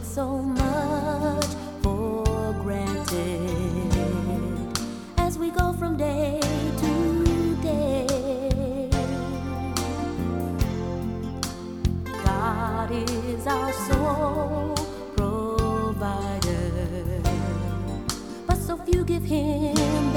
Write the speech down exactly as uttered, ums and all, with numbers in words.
so much for granted as we go from day to day. God is our sole provider, but so few give Him